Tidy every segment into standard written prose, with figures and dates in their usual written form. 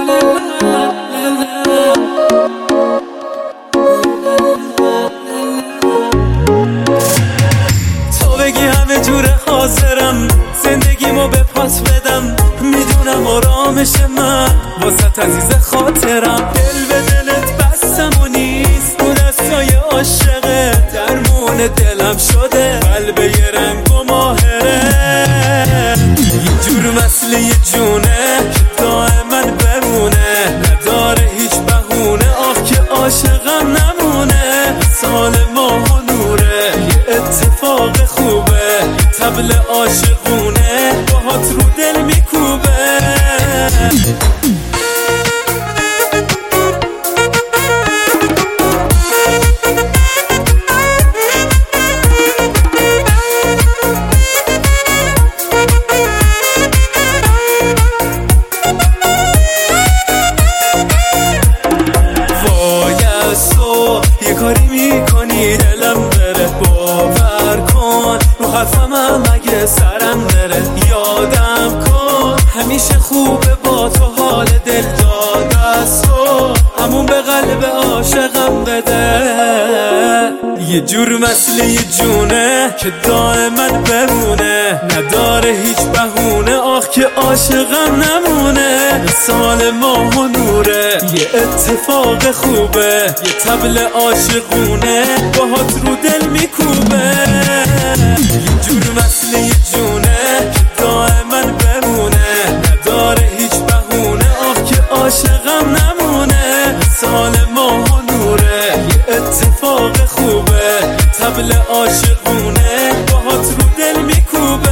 تو بگی همه جور حاضرم زندگیمو به پات بدم، میدونم آرامش من واسه عزیز خاطرم. دل به دلت بستم و نیست تو دستای عاشقه، درمون دلم شده قلب یه رنگ و ماهره. یه جور مثل یه جونه که دائما بمونه، نداره هیچ بهونه، آخ که عاشقم نمونه. سال ماه و نوره، یه اتفاق خوبه، طبل عاشقونه باهات رو دل میکوبه. یه کاری میکنی دلم بره، باور کن رو حرفم اگه سرم بره. یادم کن همیشه خوبه با تو حال دل داده تو، همون به قلب عاشقم بده. یه جور مثل یه جونه که دائما بمونه، نداره هیچ بهونه، آخ که عاشقم نمونه. سال ماه و نوره، یه اتفاق خوبه، یه طبل عاشقونه باهات رو دل میکوبه. یه جور مثل یه جونه که دائما بمونه، نداره هیچ بهونه، آخ که عاشقم نمونه. سال ماه و نوره، یه اتفاق خوبه، طبل عاشقونه باهات رو دل میکوبه.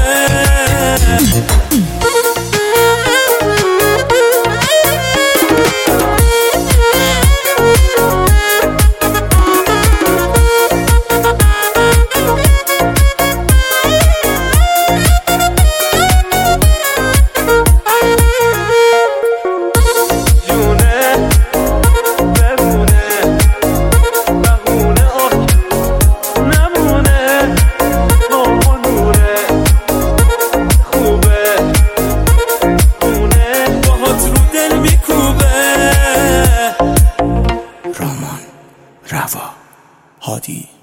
روا هادی